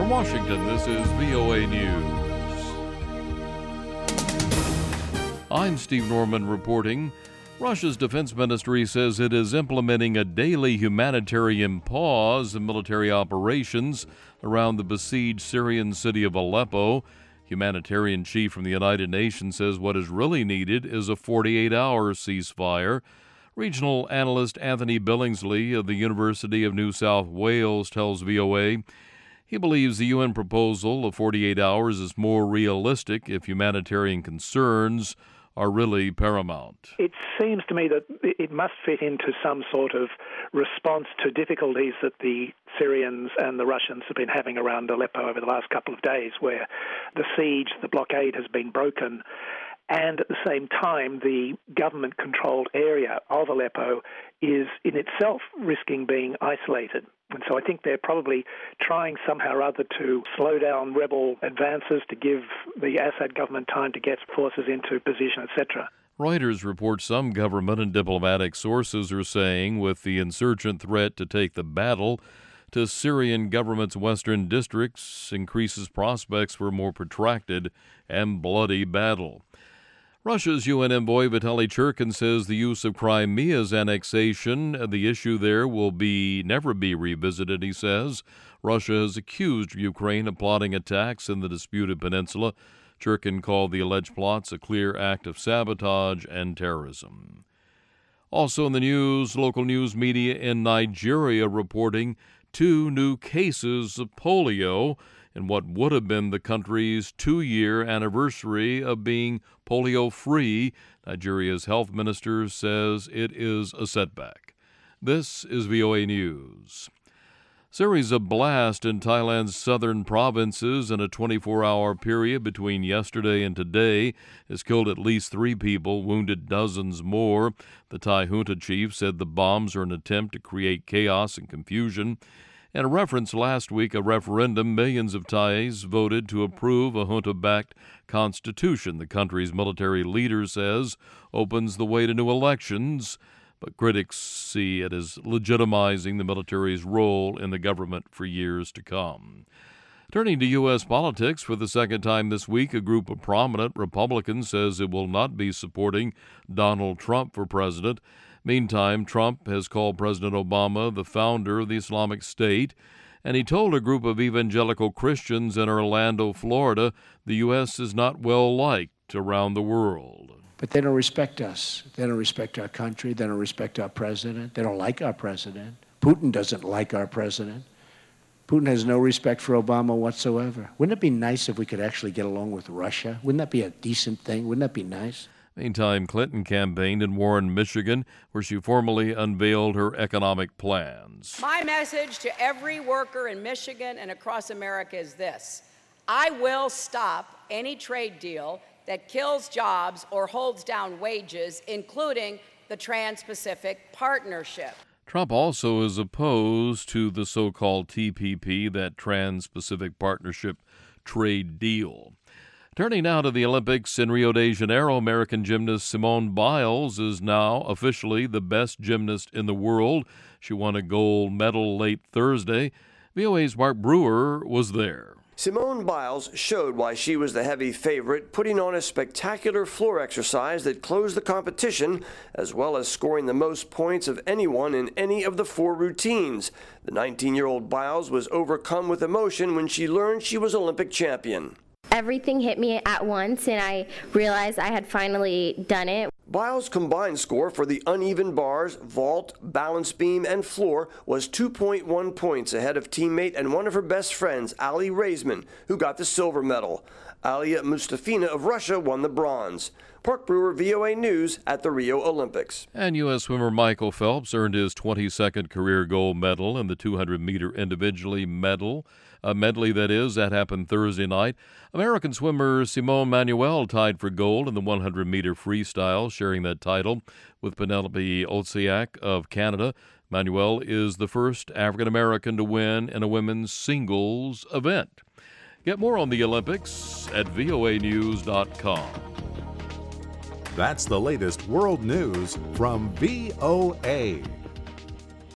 From Washington, this is VOA News. I'm Steve Norman reporting. Russia's defense ministry says it is implementing a daily humanitarian pause in military operations around the besieged Syrian city of Aleppo. Humanitarian chief from the United Nations says what is really needed is a 48-hour ceasefire. Regional analyst Anthony Billingsley of the University of New South Wales tells VOA he believes the UN proposal of 48 hours is more realistic if humanitarian concerns are really paramount. It seems to me that it must fit into some sort of response to difficulties that the Syrians and the Russians have been having around Aleppo over the last couple of days, where the siege, the blockade has been broken, and at the same time the government-controlled area of Aleppo is in itself risking being isolated. And so I think they're probably trying somehow or other to slow down rebel advances, to give the Assad government time to get forces into position, etc. Reuters reports some government and diplomatic sources are saying with the insurgent threat to take the battle to Syrian government's western districts increases prospects for a more protracted and bloody battle. Russia's UN envoy Vitaly Churkin says the use of Crimea's annexation, the issue there will never be revisited, he says. Russia has accused Ukraine of plotting attacks in the disputed peninsula. Churkin called the alleged plots a clear act of sabotage and terrorism. Also in the news, local news media in Nigeria reporting 2 new cases of polio in what would have been the country's 2-year anniversary of being polio-free. Nigeria's health minister says it is a setback. This is VOA News. Series of blasts in Thailand's southern provinces in a 24-hour period between yesterday and today has killed at least 3 people, wounded dozens more. The Thai junta chief said the bombs are an attempt to create chaos and confusion. In a reference last week, a referendum, millions of Thais voted to approve a junta-backed constitution. The country's military leader says opens the way to new elections, but critics see it as legitimizing the military's role in the government for years to come. Turning to U.S. politics, for the second time this week, a group of prominent Republicans says it will not be supporting Donald Trump for president. Meantime, Trump has called President Obama the founder of the Islamic State, and he told a group of evangelical Christians in Orlando, Florida, the U.S. is not well liked around the world. But they don't respect us. They don't respect our country. They don't respect our president. They don't like our president. Putin doesn't like our president. Putin has no respect for Obama whatsoever. Wouldn't it be nice if we could actually get along with Russia? Wouldn't that be a decent thing? Wouldn't that be nice? Meantime, Clinton campaigned in Warren, Michigan, where she formally unveiled her economic plans. My message to every worker in Michigan and across America is this: I will stop any trade deal that kills jobs or holds down wages, including the Trans-Pacific Partnership. Trump also is opposed to the so-called TPP, that Trans-Pacific Partnership trade deal. Turning now to the Olympics in Rio de Janeiro, American gymnast Simone Biles is now officially the best gymnast in the world. She won a gold medal late Thursday. VOA's Mark Brewer was there. Simone Biles showed why she was the heavy favorite, putting on a spectacular floor exercise that closed the competition, as well as scoring the most points of anyone in any of the 4 routines. The 19-year-old Biles was overcome with emotion when she learned she was Olympic champion. Everything hit me at once, and I realized I had finally done it. Biles' combined score for the uneven bars, vault, balance beam, and floor was 2.1 points ahead of teammate and one of her best friends, Ali Raisman, who got the silver medal. Alia Mustafina of Russia won the bronze. Mark Brewer, VOA News at the Rio Olympics. And U.S. swimmer Michael Phelps earned his 22nd career gold medal in the 200-meter individually medley. That happened Thursday night. American swimmer Simone Manuel tied for gold in the 100-meter freestyle, sharing that title with Penelope Olsiak of Canada. Manuel is the first African-American to win in a women's singles event. Get more on the Olympics at voanews.com. That's the latest world news from VOA.